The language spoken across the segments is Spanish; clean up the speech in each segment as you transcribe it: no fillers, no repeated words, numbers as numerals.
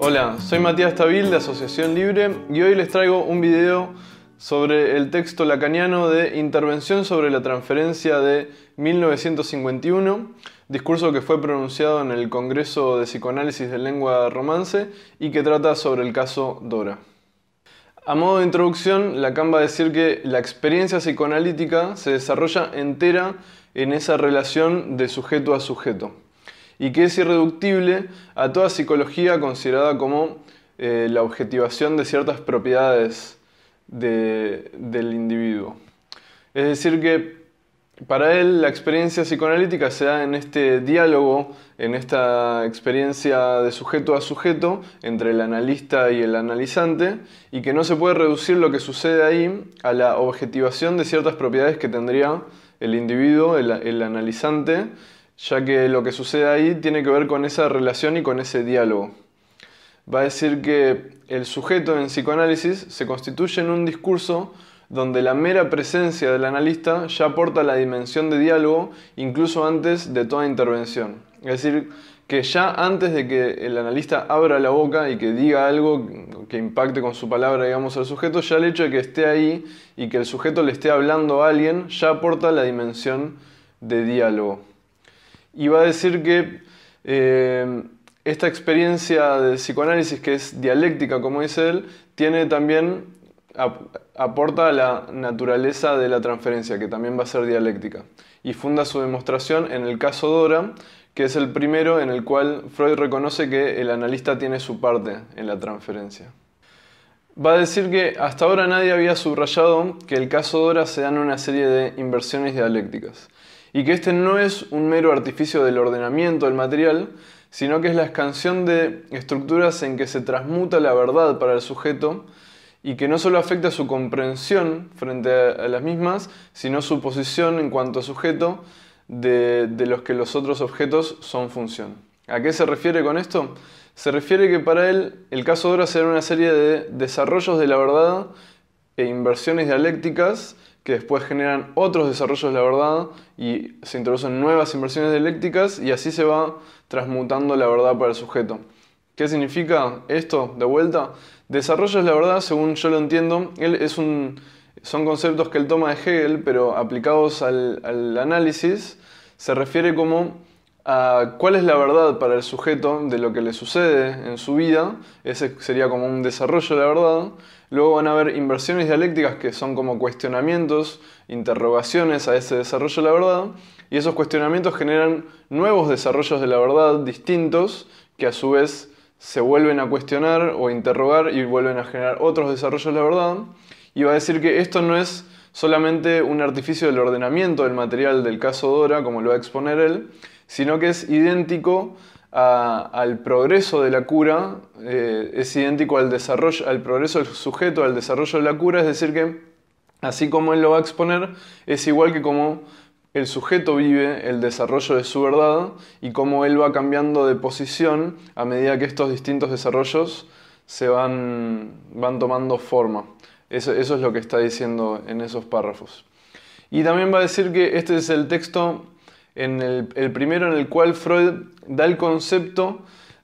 Hola, soy Matías Tabil de Asociación Libre y hoy les traigo un video sobre el texto lacaniano de Intervención sobre la transferencia de 1951, discurso que fue pronunciado en el Congreso de Psicoanálisis de Lengua Romance y que trata sobre el caso Dora. A modo de introducción, Lacan va a decir que la experiencia psicoanalítica se desarrolla entera en esa relación de sujeto a sujeto y que es irreductible a toda psicología considerada como la objetivación de ciertas propiedades del individuo. Es decir que para él la experiencia psicoanalítica se da en este diálogo, en esta experiencia de sujeto a sujeto entre el analista y el analizante, y que no se puede reducir lo que sucede ahí a la objetivación de ciertas propiedades que tendría el individuo, el analizante, ya que lo que sucede ahí tiene que ver con esa relación y con ese diálogo. Va a decir que el sujeto en psicoanálisis se constituye en un discurso donde la mera presencia del analista ya aporta la dimensión de diálogo incluso antes de toda intervención. Es decir, que ya antes de que el analista abra la boca y que diga algo que impacte con su palabra, digamos, al sujeto, ya el hecho de que esté ahí y que el sujeto le esté hablando a alguien ya aporta la dimensión de diálogo. Y va a decir que esta experiencia de psicoanálisis, que es dialéctica, como dice él, tiene también, aporta la naturaleza de la transferencia, que también va a ser dialéctica. Y funda su demostración en el caso Dora, que es el primero en el cual Freud reconoce que el analista tiene su parte en la transferencia. Va a decir que hasta ahora nadie había subrayado que el caso Dora se da en una serie de inversiones dialécticas, y que este no es un mero artificio del ordenamiento del material, sino que es la expansión de estructuras en que se transmuta la verdad para el sujeto y que no solo afecta su comprensión frente a las mismas, sino su posición en cuanto a sujeto de los que los otros objetos son función. ¿A qué se refiere con esto? Se refiere que para él el caso Dora será una serie de desarrollos de la verdad e inversiones dialécticas que después generan otros desarrollos de la verdad y se introducen nuevas inversiones dialécticas y así se va transmutando la verdad para el sujeto. ¿Qué significa esto de vuelta? Desarrollos de la verdad, según yo lo entiendo, son conceptos que él toma de Hegel, pero aplicados al análisis, se refiere como a cuál es la verdad para el sujeto de lo que le sucede en su vida. Ese sería como un desarrollo de la verdad. Luego van a haber inversiones dialécticas que son como cuestionamientos, interrogaciones a ese desarrollo de la verdad, y esos cuestionamientos generan nuevos desarrollos de la verdad distintos que a su vez se vuelven a cuestionar o interrogar y vuelven a generar otros desarrollos de la verdad. Y va a decir que esto no es solamente un artificio del ordenamiento del material del caso Dora, como lo va a exponer él, sino que es idéntico al progreso de la cura, es idéntico al desarrollo, al progreso del sujeto, al desarrollo de la cura, es decir que, así como él lo va a exponer, es igual que como el sujeto vive el desarrollo de su verdad y cómo él va cambiando de posición a medida que estos distintos desarrollos se van tomando forma. Eso es lo que está diciendo en esos párrafos. Y también va a decir que este es el texto, el primero en el cual Freud da el concepto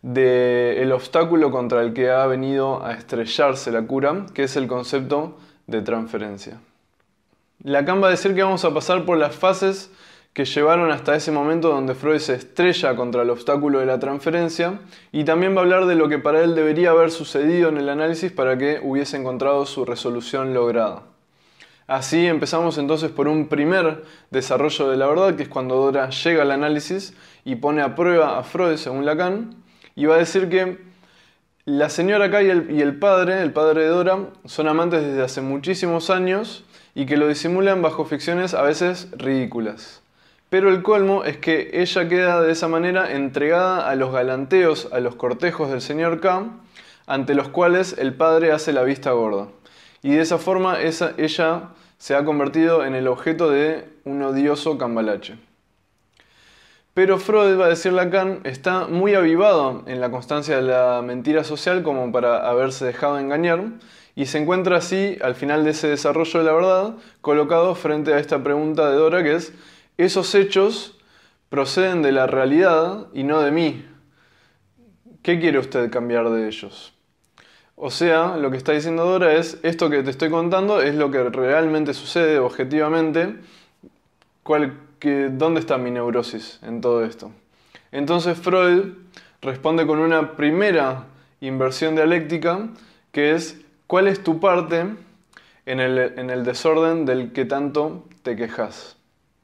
del obstáculo contra el que ha venido a estrellarse la cura, que es el concepto de transferencia. Lacan va a decir que vamos a pasar por las fases que llevaron hasta ese momento donde Freud se estrella contra el obstáculo de la transferencia, y también va a hablar de lo que para él debería haber sucedido en el análisis para que hubiese encontrado su resolución lograda. Así empezamos entonces por un primer desarrollo de la verdad, que es cuando Dora llega al análisis y pone a prueba a Freud, según Lacan, y va a decir que la señora acá y el padre de Dora, son amantes desde hace muchísimos años y que lo disimulan bajo ficciones a veces ridículas. Pero el colmo es que ella queda de esa manera entregada a los galanteos, a los cortejos del señor K, ante los cuales el padre hace la vista gorda. Y de esa forma ella se ha convertido en el objeto de un odioso cambalache. Pero Freud, va a decir Lacan, está muy avivado en la constancia de la mentira social como para haberse dejado engañar, y se encuentra así, al final de ese desarrollo de la verdad, colocado frente a esta pregunta de Dora, que es: ¿esos hechos proceden de la realidad y no de mí? ¿qué quiere usted cambiar de ellos? O sea, lo que está diciendo Dora es, esto que te estoy contando es lo que realmente sucede objetivamente. ¿Dónde está mi neurosis en todo esto? Entonces Freud responde con una primera inversión dialéctica, que es, ¿cuál es tu parte en el desorden del que tanto te quejas?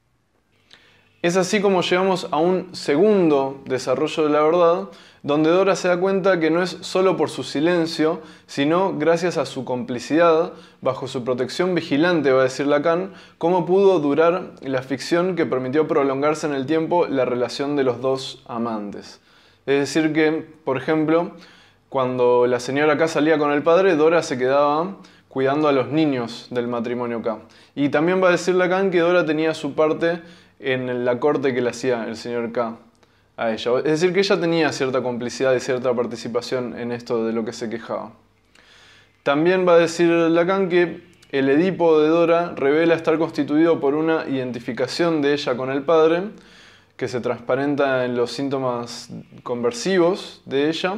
Es así como llegamos a un segundo desarrollo de la verdad, donde Dora se da cuenta que no es solo por su silencio, sino gracias a su complicidad, bajo su protección vigilante, va a decir Lacan, cómo pudo durar la ficción que permitió prolongarse en el tiempo la relación de los dos amantes. Es decir que, por ejemplo, cuando la señora K salía con el padre, Dora se quedaba cuidando a los niños del matrimonio K. Y también va a decir Lacan que Dora tenía su parte en la corte que le hacía el señor K a ella. Es decir, que ella tenía cierta complicidad y cierta participación en esto de lo que se quejaba. También va a decir Lacan que el Edipo de Dora revela estar constituido por una identificación de ella con el padre, que se transparenta en los síntomas conversivos de ella,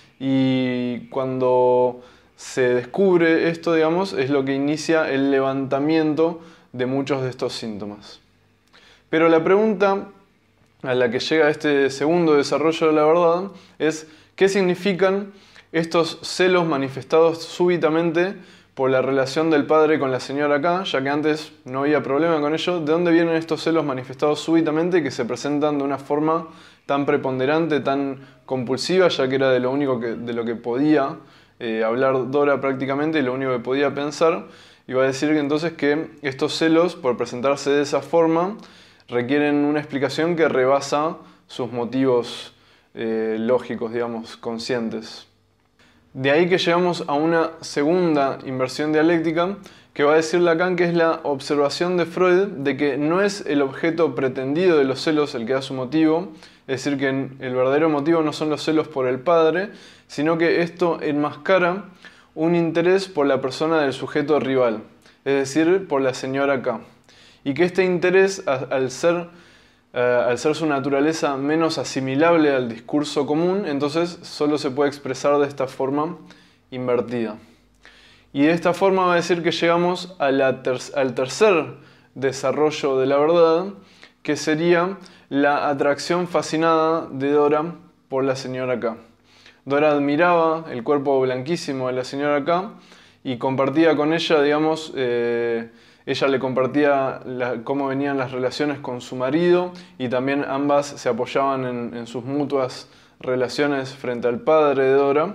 y cuando se descubre esto, digamos, es lo que inicia el levantamiento de muchos de estos síntomas. Pero la pregunta a la que llega este segundo desarrollo de la verdad es ¿qué significan estos celos manifestados súbitamente por la relación del padre con la señora K, ya que antes no había problema con ello? ¿De dónde vienen estos celos manifestados súbitamente que se presentan de una forma tan preponderante, tan compulsiva, ya que era de lo que podía hablar Dora prácticamente y lo único que podía pensar? Y va a decir que entonces que estos celos, por presentarse de esa forma, requieren una explicación que rebasa sus motivos lógicos, digamos, conscientes. De ahí que llegamos a una segunda inversión dialéctica que va a decir Lacan que es la observación de Freud de que no es el objeto pretendido de los celos el que da su motivo, es decir, que el verdadero motivo no son los celos por el padre, sino que esto enmascara un interés por la persona del sujeto rival, es decir, por la señora K. Y que este interés, al ser su naturaleza menos asimilable al discurso común, entonces solo se puede expresar de esta forma invertida. Y de esta forma va a decir que llegamos al tercer desarrollo de la verdad, que sería la atracción fascinada de Dora por la señora K. Dora admiraba el cuerpo blanquísimo de la señora K y compartía con ella, digamos, ella le compartía cómo venían las relaciones con su marido y también ambas se apoyaban en sus mutuas relaciones frente al padre de Dora.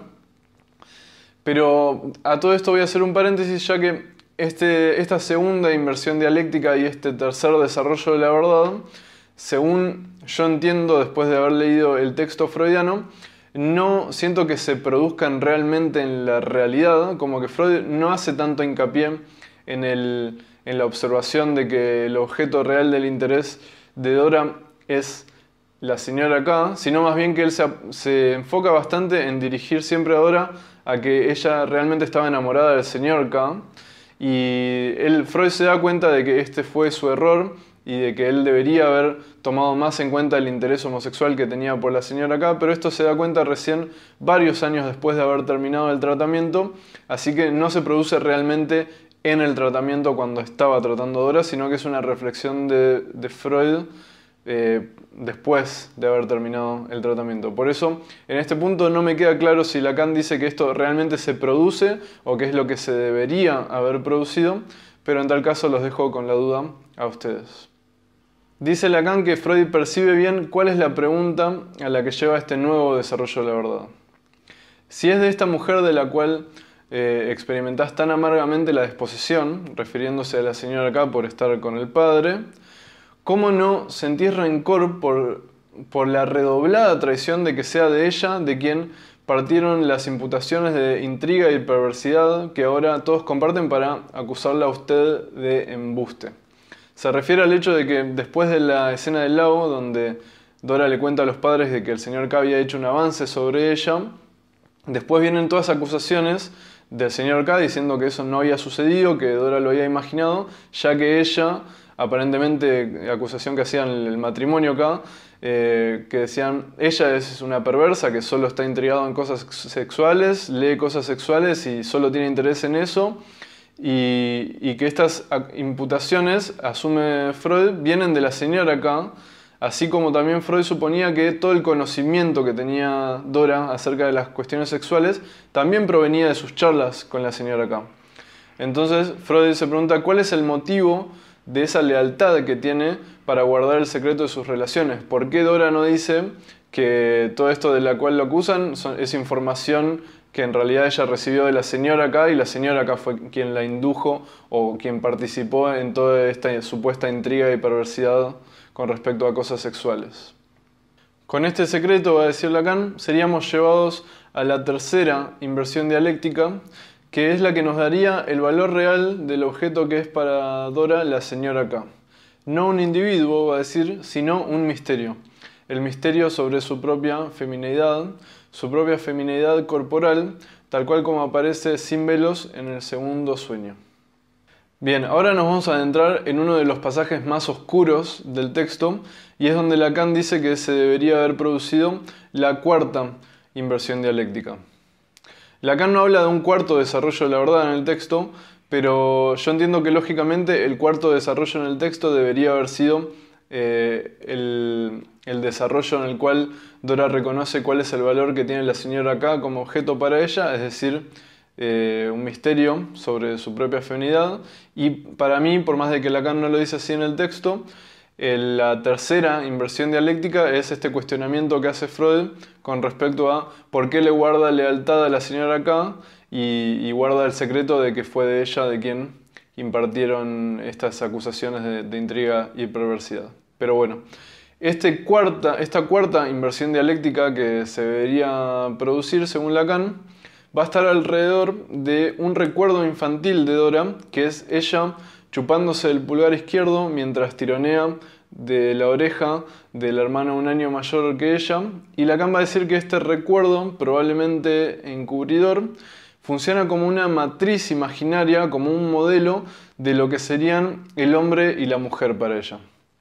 Pero a todo esto voy a hacer un paréntesis, ya que esta segunda inversión dialéctica y este tercer desarrollo de la verdad, según yo entiendo después de haber leído el texto freudiano, no siento que se produzcan realmente en la realidad, como que Freud no hace tanto hincapié en la observación de que el objeto real del interés de Dora es la señora K, sino más bien que él se enfoca bastante en dirigir siempre a Dora a que ella realmente estaba enamorada del señor K, y Freud se da cuenta de que este fue su error y de que él debería haber tomado más en cuenta el interés homosexual que tenía por la señora K, pero esto se da cuenta recién varios años después de haber terminado el tratamiento, así que no se produce realmente en el tratamiento cuando estaba tratando a Dora, sino que es una reflexión de Freud después de haber terminado el tratamiento. Por eso, en este punto no me queda claro si Lacan dice que esto realmente se produce o que es lo que se debería haber producido, pero en tal caso los dejo con la duda a ustedes. Dice Lacan que Freud percibe bien cuál es la pregunta a la que lleva este nuevo desarrollo de la verdad. Si es de esta mujer de la cual experimentás tan amargamente la desposesión, refiriéndose a la señora K por estar con el padre, ¿cómo no sentís rencor por la redoblada traición de que sea de ella de quien partieron las imputaciones de intriga y perversidad que ahora todos comparten para acusarla a usted de embuste? Se refiere al hecho de que después de la escena del lago, donde Dora le cuenta a los padres de que el señor K había hecho un avance sobre ella, después vienen todas acusaciones del señor K diciendo que eso no había sucedido, que Dora lo había imaginado, ya que ella, aparentemente acusación que hacían el matrimonio K, que decían, ella es una perversa que solo está intrigada en cosas sexuales, lee cosas sexuales y solo tiene interés en eso, y que estas imputaciones, asume Freud, vienen de la señora K, así como también Freud suponía que todo el conocimiento que tenía Dora acerca de las cuestiones sexuales también provenía de sus charlas con la señora K. Entonces Freud se pregunta cuál es el motivo de esa lealtad que tiene para guardar el secreto de sus relaciones. ¿Por qué Dora no dice que todo esto de la cual lo acusan es información que en realidad ella recibió de la señora K y la señora K fue quien la indujo o quien participó en toda esta supuesta intriga y perversidad con respecto a cosas sexuales? Con este secreto, va a decir Lacan, seríamos llevados a la tercera inversión dialéctica, que es la que nos daría el valor real del objeto que es para Dora la señora K. No un individuo, va a decir, sino un misterio. El misterio sobre su propia femineidad corporal, tal cual como aparece sin velos en el segundo sueño. Bien, ahora nos vamos a adentrar en uno de los pasajes más oscuros del texto, y es donde Lacan dice que se debería haber producido la cuarta inversión dialéctica. Lacan no habla de un cuarto desarrollo de la verdad en el texto, pero yo entiendo que lógicamente el cuarto desarrollo en el texto debería haber sido el desarrollo en el cual Dora reconoce cuál es el valor que tiene la señora K como objeto para ella, es decir, un misterio sobre su propia feminidad. Y para mí, por más de que Lacan no lo dice así en el texto, la tercera inversión dialéctica es este cuestionamiento que hace Freud con respecto a por qué le guarda lealtad a la señora K y guarda el secreto de que fue de ella de quien impartieron estas acusaciones de intriga y perversidad. Pero bueno, esta cuarta inversión dialéctica que se debería producir, según Lacan, va a estar alrededor de un recuerdo infantil de Dora, que es ella chupándose el pulgar izquierdo mientras tironea de la oreja del hermano un año mayor que ella. Y Lacan va a decir que este recuerdo, probablemente encubridor, funciona como una matriz imaginaria, como un modelo de lo que serían el hombre y la mujer para ella.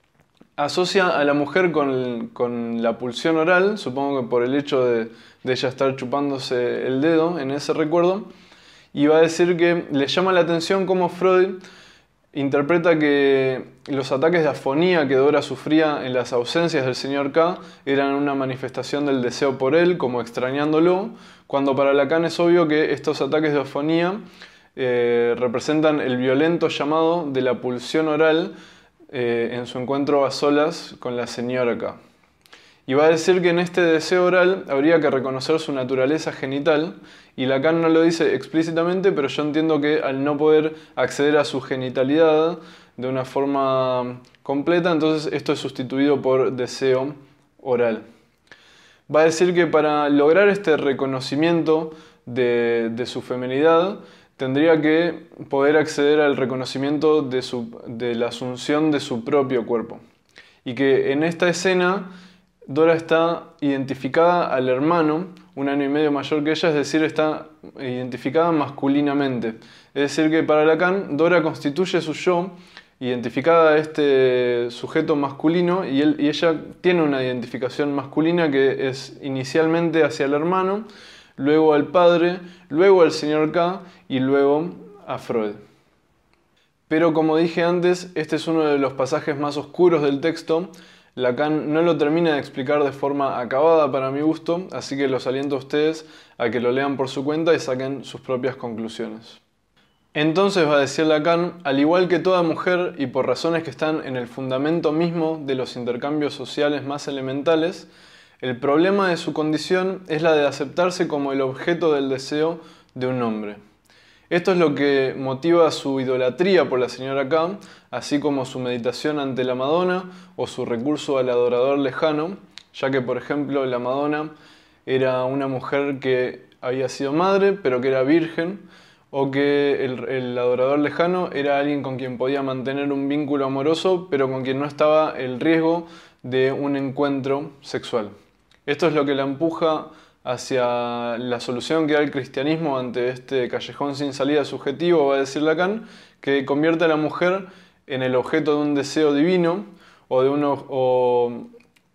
Asocia a la mujer con la pulsión oral, supongo que por el hecho de ella estar chupándose el dedo en ese recuerdo, y va a decir que le llama la atención cómo Freud interpreta que los ataques de afonía que Dora sufría en las ausencias del señor K eran una manifestación del deseo por él, como extrañándolo, cuando para Lacan es obvio que estos ataques de afonía representan el violento llamado de la pulsión oral en su encuentro a solas con la señora K. Y va a decir que en este deseo oral habría que reconocer su naturaleza genital, y Lacan no lo dice explícitamente, pero yo entiendo que al no poder acceder a su genitalidad de una forma completa, entonces esto es sustituido por deseo oral. Va a decir que para lograr este reconocimiento de su feminidad, tendría que poder acceder al reconocimiento de la asunción de su propio cuerpo. Y que en esta escena Dora está identificada al hermano, un año y medio mayor que ella, es decir, está identificada masculinamente. Es decir, que para Lacan, Dora constituye su yo, identificada a este sujeto masculino, y ella tiene una identificación masculina que es inicialmente hacia el hermano, luego al padre, luego al señor K y luego a Freud. Pero como dije antes, este es uno de los pasajes más oscuros del texto. Lacan no lo termina de explicar de forma acabada para mi gusto, así que los aliento a ustedes a que lo lean por su cuenta y saquen sus propias conclusiones. Entonces, va a decir Lacan, al igual que toda mujer y por razones que están en el fundamento mismo de los intercambios sociales más elementales, el problema de su condición es la de aceptarse como el objeto del deseo de un hombre. Esto es lo que motiva su idolatría por la señora K, así como su meditación ante la Madonna o su recurso al adorador lejano, ya que, por ejemplo, la Madonna era una mujer que había sido madre, pero que era virgen, o que el adorador lejano era alguien con quien podía mantener un vínculo amoroso, pero con quien no estaba el riesgo de un encuentro sexual. Esto es lo que la empuja hacia la solución que da el cristianismo ante este callejón sin salida subjetivo, va a decir Lacan, que convierte a la mujer en el objeto de un deseo divino o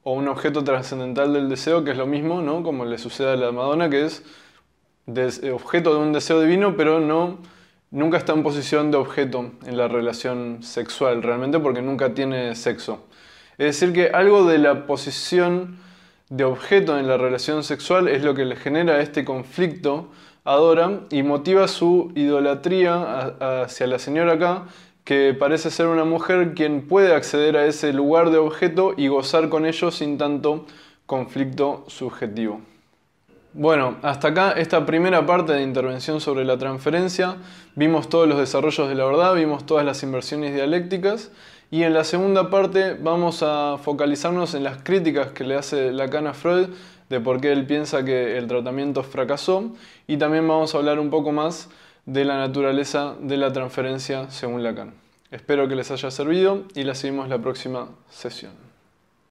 o un objeto trascendental del deseo, que es lo mismo, ¿no? Como le sucede a la Madonna, que es objeto de un deseo divino, pero nunca está en posición de objeto en la relación sexual realmente, porque nunca tiene sexo. Es decir, que algo de la posición de objeto en la relación sexual es lo que le genera este conflicto a Dora y motiva su idolatría hacia la señora acá, que parece ser una mujer quien puede acceder a ese lugar de objeto y gozar con ello sin tanto conflicto subjetivo. Bueno, hasta acá esta primera parte de intervención sobre la transferencia. Vimos todos los desarrollos de la verdad, vimos todas las inversiones dialécticas y en la segunda parte vamos a focalizarnos en las críticas que le hace Lacan a Freud de por qué él piensa que el tratamiento fracasó y también vamos a hablar un poco más de la naturaleza de la transferencia según Lacan. Espero que les haya servido y la seguimos la próxima sesión.